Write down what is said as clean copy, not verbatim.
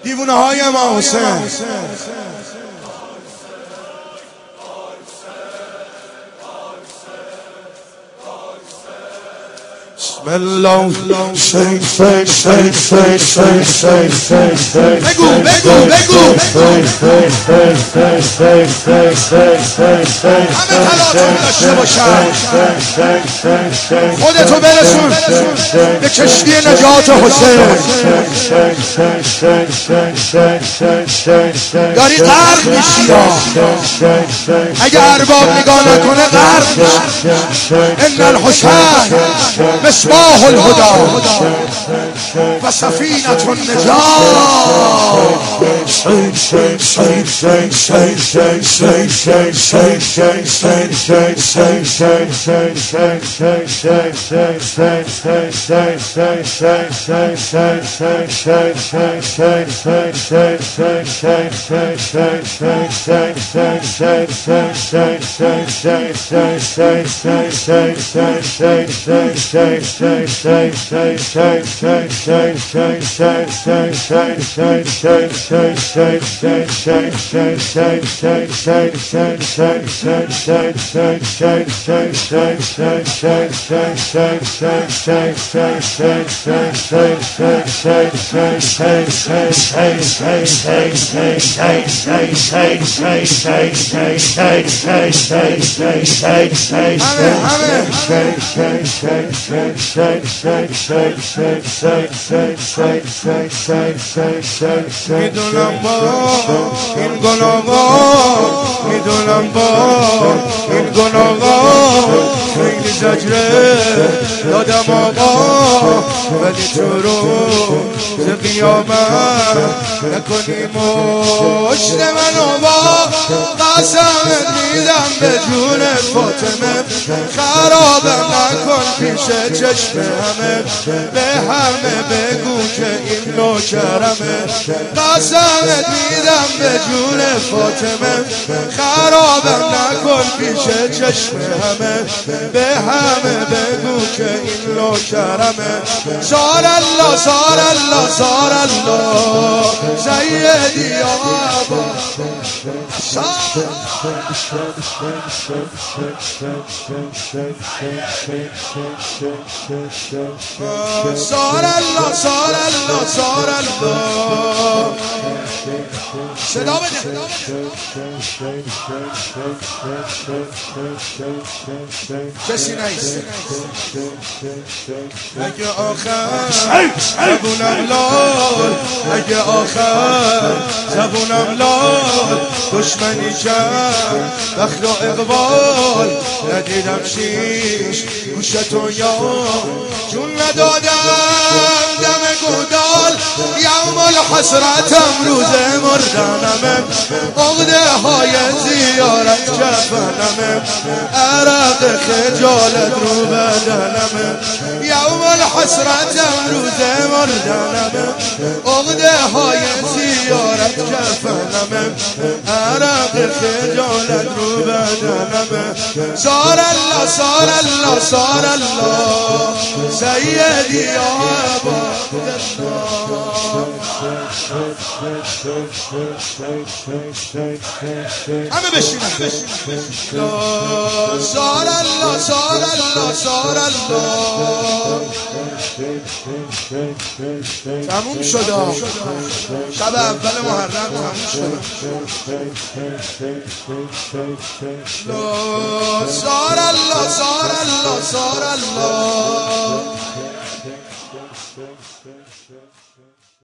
دیوونه های ما حسین. بسم الله شی شی شی شی شی شی شی بگو بگو بگو همه تلاطم داشته باشن خودتو برسون به کشتی نجات حسین. داری غرق میشی اگه ارباب نگاه نکنه غرق میشی. ان الحسین مصباح الهدى و سفینة میدونم با این گناه‌ها میدونم با این گناه‌ها خیلی زجره دادم آقا ولی تو روز قیامت نکنی مشت منو با قسمت میدم به جون فاطمه خرابم نکن پیش چشم همه به همه بگو که این نوکرمه قسمت میدم به جون فاطمه خرابم نکن پیش چشم همه به همه بگو که این نوکرمه سار الله سار الله سار الله سیدی یا ابا سار الله سار الله سار الله صدا بده کسی نیست اگه آخر زبونم لال اگه آخر زبونم لال دشمنی کرد بخت و اقبال ندیدم شیش گوشتو یا جون ندادم دم گودال یوم الحسرتم روز مردنمه عقده های زیارت کفنمه عرق خجالت رو بدنمه یوم الحسرتم روز مردنمه عقده های زیارت کفنمه عرق خجالت رو بدنمه سار الله سار الله سار الله سیدی یا ابا همه بشینن سار الله سار الله سار الله تموم شد شب اول محرم تموم شد سار الله سار الله سار الله